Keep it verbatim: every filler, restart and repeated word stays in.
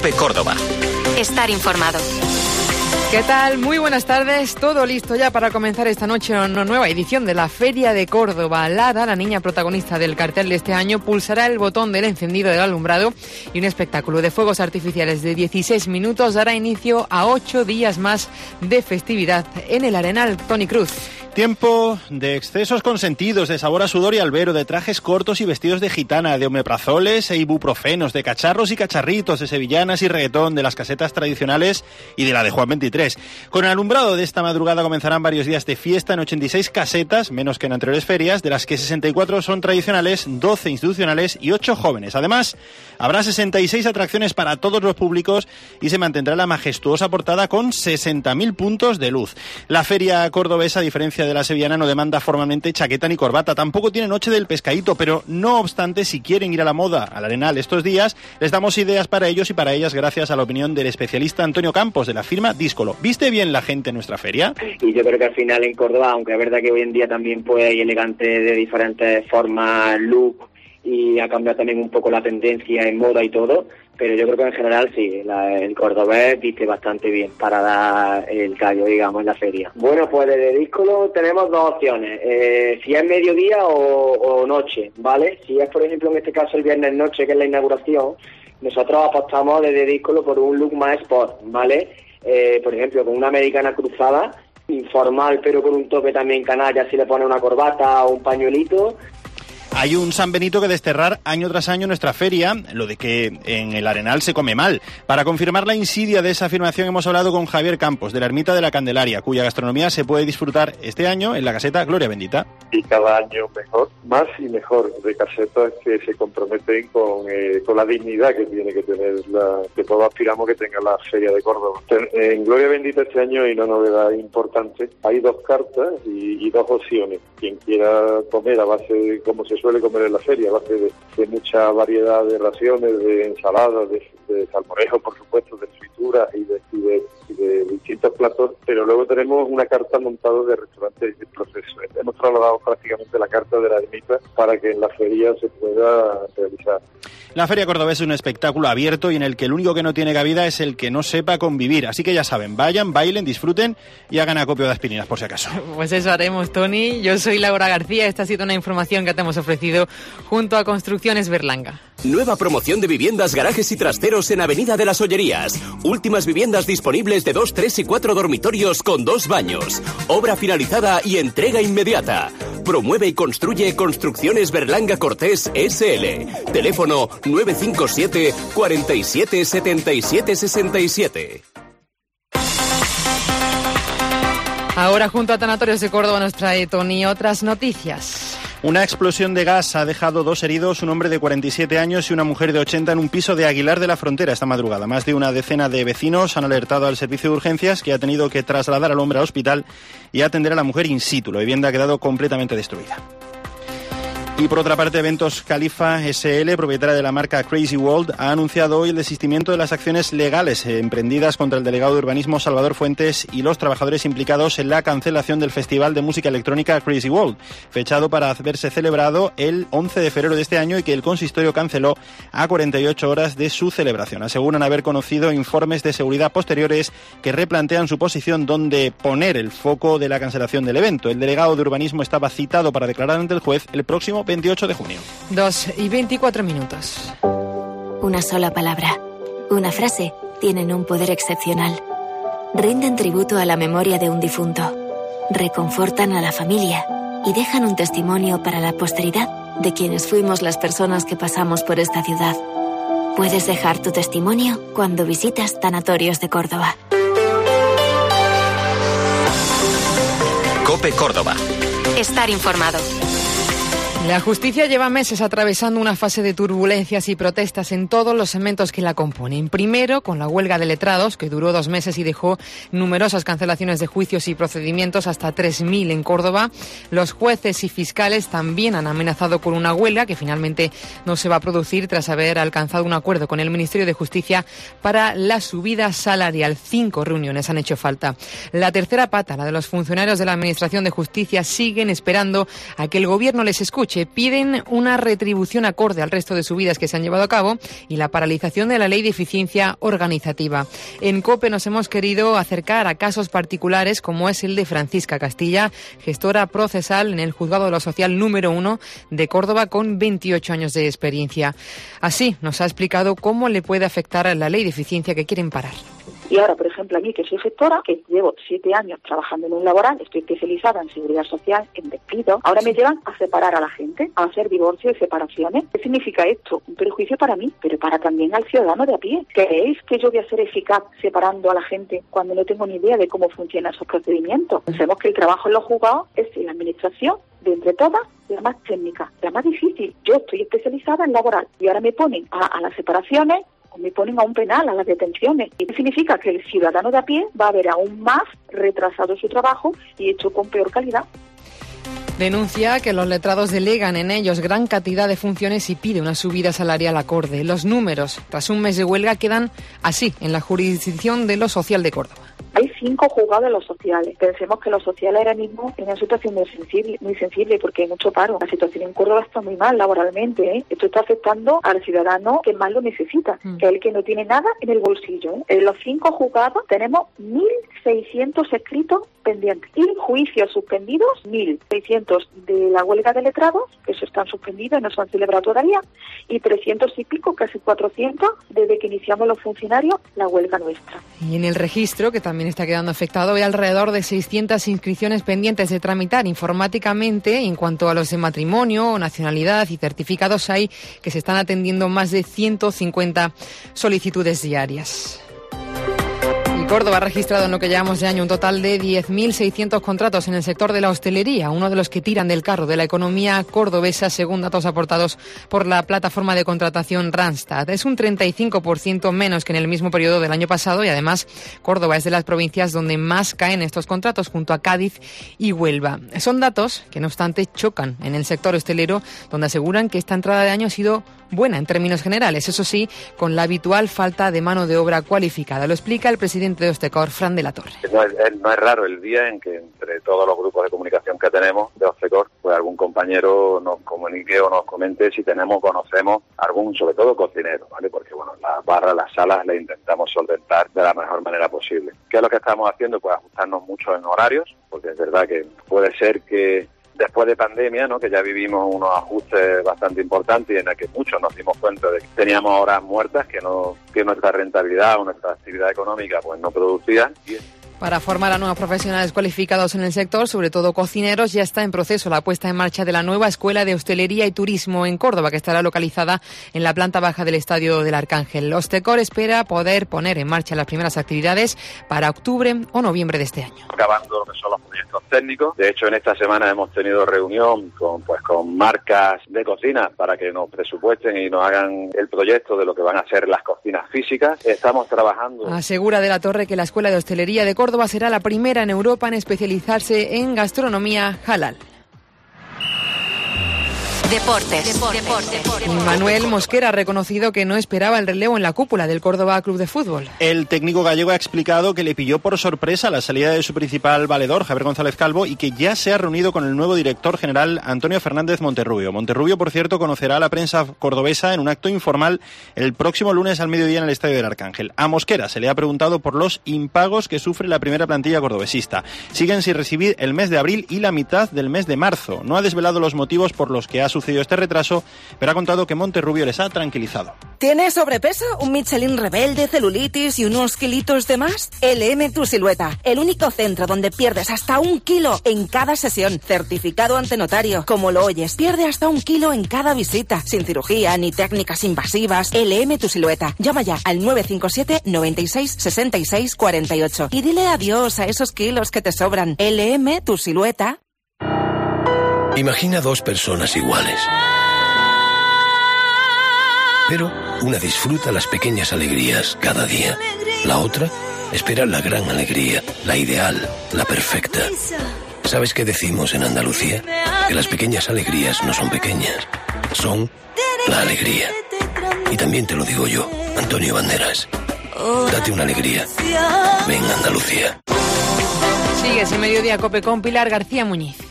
COPE Córdoba. Estar informado. ¿Qué tal? Muy buenas tardes. Todo listo ya para comenzar esta noche una nueva edición de la Feria de Córdoba. Lara, la niña protagonista del cartel de este año, pulsará el botón del encendido del alumbrado y un espectáculo de fuegos artificiales de dieciséis minutos dará inicio a ocho días más de festividad en el Arenal Toni Cruz. Tiempo de excesos consentidos, de sabor a sudor y albero, de trajes cortos y vestidos de gitana, de omeprazoles e ibuprofenos, de cacharros y cacharritos, de sevillanas y reggaetón, de las casetas tradicionales y de la de Juan veintitrés. Con el alumbrado de esta madrugada comenzarán varios días de fiesta en ochenta y seis casetas, menos que en anteriores ferias, de las que sesenta y cuatro son tradicionales, doce institucionales y ocho jóvenes. Además, habrá sesenta y seis atracciones para todos los públicos y se mantendrá la majestuosa portada con sesenta mil puntos de luz. La feria cordobesa, a diferencia de la sevillana, no demanda formalmente chaqueta ni corbata, tampoco tiene noche del pescadito, pero no obstante, si quieren ir a la moda al Arenal estos días, les damos ideas para ellos y para ellas gracias a la opinión del especialista Antonio Campos de la firma Díscolo. ¿Viste bien la gente en nuestra feria? Y yo creo que al final en Córdoba, aunque es verdad que hoy en día también pues hay elegante de diferentes formas, look, y ha cambiado también un poco la tendencia en moda y todo, pero yo creo que en general sí, la, el cordobés viste bastante bien para dar el callo, digamos, en la feria. Bueno, pues desde Díscolo tenemos dos opciones, eh, si es mediodía o, o noche, ¿vale? Si es, por ejemplo, en este caso el viernes noche, que es la inauguración, nosotros apostamos desde Díscolo por un look más sport, ¿vale? Eh, por ejemplo, con una americana cruzada, informal, pero con un toque también canalla, si le pone una corbata o un pañuelito. Hay un San Benito que desterrar año tras año en nuestra feria, lo de que en el Arenal se come mal. Para confirmar la insidia de esa afirmación hemos hablado con Javier Campos, de la Ermita de la Candelaria, cuya gastronomía se puede disfrutar este año en la caseta Gloria Bendita. Y cada año mejor, más y mejor, de casetas que se comprometen con, eh, con la dignidad que tiene que tener, la que todos aspiramos que tenga la Feria de Córdoba. En Gloria Bendita este año hay una novedad importante, hay dos cartas y, y dos opciones. Quien quiera comer a base de cómo se suele comer en la feria, a base de, de mucha variedad de raciones, de ensaladas, de, de salmorejo, por supuesto, de frituras y de, y, de, y de distintos platos, pero luego tenemos una carta montada de restaurantes de proceso. Hemos trasladado prácticamente la carta de la ermita para que en la feria se pueda realizar. La Feria Cordobesa es un espectáculo abierto y en el que el único que no tiene cabida es el que no sepa convivir. Así que ya saben, vayan, bailen, disfruten y hagan acopio de aspirinas por si acaso. Pues eso haremos, Tony. Yo soy Laura García. Esta ha sido una información que te hemos ofrecido junto a Construcciones Berlanga. Nueva promoción de viviendas, garajes y trasteros en Avenida de las Ollerías. Últimas viviendas disponibles de dos, tres y cuatro dormitorios con dos baños. Obra finalizada y entrega inmediata. Promueve y construye Construcciones Berlanga Cortés S L. Teléfono nueve cinco siete, cuatro siete, siete siete seis siete. Ahora junto a Tanatorios de Córdoba nos trae Tony otras noticias. Una explosión de gas ha dejado dos heridos, un hombre de cuarenta y siete años y una mujer de ochenta en un piso de Aguilar de la Frontera esta madrugada. Más de una decena de vecinos han alertado al servicio de urgencias, que ha tenido que trasladar al hombre al hospital y atender a la mujer in situ. La vivienda ha quedado completamente destruida. Y por otra parte, Eventos Califa S L, propietaria de la marca Crazy World, ha anunciado hoy el desistimiento de las acciones legales emprendidas contra el delegado de urbanismo Salvador Fuentes y los trabajadores implicados en la cancelación del Festival de Música Electrónica Crazy World, fechado para haberse celebrado el once de febrero de este año y que el consistorio canceló a cuarenta y ocho horas de su celebración. Aseguran haber conocido informes de seguridad posteriores que replantean su posición donde poner el foco de la cancelación del evento. El delegado de urbanismo estaba citado para declarar ante el juez el próximo veintiocho de junio. Dos y veinticuatro minutos. Una sola palabra, una frase, tienen un poder excepcional. Rinden tributo a la memoria de un difunto, reconfortan a la familia y dejan un testimonio para la posteridad de quienes fuimos las personas que pasamos por esta ciudad. Puedes dejar tu testimonio cuando visitas Tanatorios de Córdoba. COPE Córdoba. Estar informado. La justicia lleva meses atravesando una fase de turbulencias y protestas en todos los segmentos que la componen. Primero, con la huelga de letrados, que duró dos meses y dejó numerosas cancelaciones de juicios y procedimientos, hasta tres mil en Córdoba. Los jueces y fiscales también han amenazado con una huelga que finalmente no se va a producir tras haber alcanzado un acuerdo con el Ministerio de Justicia para la subida salarial. Cinco reuniones han hecho falta. La tercera pata, la de los funcionarios de la Administración de Justicia, siguen esperando a que el Gobierno les escuche. coche. Piden una retribución acorde al resto de subidas que se han llevado a cabo y la paralización de la ley de eficiencia organizativa. En COPE nos hemos querido acercar a casos particulares como es el de Francisca Castilla, gestora procesal en el Juzgado de lo Social número uno de Córdoba con veintiocho años de experiencia. Así nos ha explicado cómo le puede afectar la ley de eficiencia que quieren parar. Y ahora, por ejemplo, a mí que soy gestora, que llevo siete años trabajando en un laboral, estoy especializada en seguridad social, en despido, ahora me llevan a separar a la gente, a hacer divorcios y separaciones. ¿Qué significa esto? Un perjuicio para mí, pero para también al ciudadano de a pie. ¿Creéis que yo voy a ser eficaz separando a la gente cuando no tengo ni idea de cómo funcionan esos procedimientos? Pensemos que el trabajo en los juzgados es en la administración, de entre todas, la más técnica, la más difícil. Yo estoy especializada en laboral y ahora me ponen a, a las separaciones o me ponen a un penal, a las detenciones. ¿Y qué significa? Que el ciudadano de a pie va a ver aún más retrasado su trabajo y hecho con peor calidad. Denuncia que los letrados delegan en ellos gran cantidad de funciones y pide una subida salarial acorde. Los números, tras un mes de huelga, quedan así en la jurisdicción de lo social de Córdoba. Hay cinco juzgados de los sociales. Pensemos que los sociales ahora mismo en una situación muy sensible, muy sensible porque hay mucho paro. La situación en Córdoba está muy mal laboralmente, ¿eh? Esto está afectando al ciudadano que más lo necesita, mm. que es el que no tiene nada en el bolsillo, ¿eh? En los cinco juzgados tenemos mil seiscientos escritos pendientes y juicios suspendidos, mil seiscientos de la huelga de letrados, que eso están suspendidos y no se han celebrado todavía, y trescientos y pico, casi cuatrocientos, desde que iniciamos los funcionarios la huelga nuestra. Y en el registro, que también está quedando afectado, hay alrededor de seiscientas inscripciones pendientes de tramitar informáticamente. En cuanto a los de matrimonio, nacionalidad y certificados, hay que se están atendiendo más de ciento cincuenta solicitudes diarias. Córdoba ha registrado en lo que llevamos de año un total de diez mil seiscientos contratos en el sector de la hostelería, uno de los que tiran del carro de la economía cordobesa, según datos aportados por la plataforma de contratación Randstad. Es un treinta y cinco por ciento menos que en el mismo periodo del año pasado y además Córdoba es de las provincias donde más caen estos contratos, junto a Cádiz y Huelva. Son datos que, no obstante, chocan en el sector hostelero, donde aseguran que esta entrada de año ha sido buena en términos generales, eso sí, con la habitual falta de mano de obra cualificada. Lo explica el presidente de Ostecor, Fran de la Torre. No es, no es raro el día en que entre todos los grupos de comunicación que tenemos de Ostecor, pues algún compañero nos comunique o nos comente si tenemos o conocemos algún, sobre todo cocinero, ¿vale? Porque bueno, las barras, las salas las intentamos solventar de la mejor manera posible. ¿Qué es lo que estamos haciendo? Pues ajustarnos mucho en horarios, porque es verdad que puede ser que después de pandemia, ¿no?, que ya vivimos unos ajustes bastante importantes y en el que muchos nos dimos cuenta de que teníamos horas muertas que no que nuestra rentabilidad o nuestra actividad económica pues no producía. Para formar a nuevos profesionales cualificados en el sector, sobre todo cocineros, ya está en proceso la puesta en marcha de la nueva Escuela de Hostelería y Turismo en Córdoba, que estará localizada en la planta baja del Estadio del Arcángel. Ostecor espera poder poner en marcha las primeras actividades para octubre o noviembre de este año. Acabando lo que son los proyectos técnicos. De hecho, en esta semana hemos tenido reunión con, pues, con marcas de cocina para que nos presupuesten y nos hagan el proyecto de lo que van a ser las cocinas físicas. Estamos trabajando. Asegura de la Torre que la Escuela de Hostelería de Córdoba Córdoba será la primera en Europa en especializarse en gastronomía halal. Deportes. Deportes. Y Manuel Mosquera ha reconocido que no esperaba el relevo en la cúpula del Córdoba Club de Fútbol. El técnico gallego ha explicado que le pilló por sorpresa la salida de su principal valedor, Javier González Calvo, y que ya se ha reunido con el nuevo director general, Antonio Fernández Monterrubio. Monterrubio, por cierto, conocerá a la prensa cordobesa en un acto informal el próximo lunes al mediodía en el Estadio del Arcángel. A Mosquera se le ha preguntado por los impagos que sufre la primera plantilla cordobesista. Siguen sin recibir el mes de abril y la mitad del mes de marzo. No ha desvelado los motivos por los que ha sucedido este retraso, pero ha contado que Monterrubio les ha tranquilizado. ¿Tienes sobrepeso, un Michelin rebelde, celulitis y unos kilitos de más? L M Tu Silueta, el único centro donde pierdes hasta un kilo en cada sesión. Certificado ante notario. Como lo oyes, pierde hasta un kilo en cada visita. Sin cirugía ni técnicas invasivas. L M Tu Silueta. Llama ya al nueve cinco siete, noventa y seis, sesenta y seis, cuarenta y ocho y dile adiós a esos kilos que te sobran. L M Tu Silueta. Imagina dos personas iguales. Pero una disfruta las pequeñas alegrías cada día. La otra espera la gran alegría, la ideal, la perfecta. ¿Sabes qué decimos en Andalucía? Que las pequeñas alegrías no son pequeñas, son la alegría. Y también te lo digo yo, Antonio Banderas. Date una alegría. Ven, Andalucía. Sigues en Mediodía Cope con Pilar García Muñiz.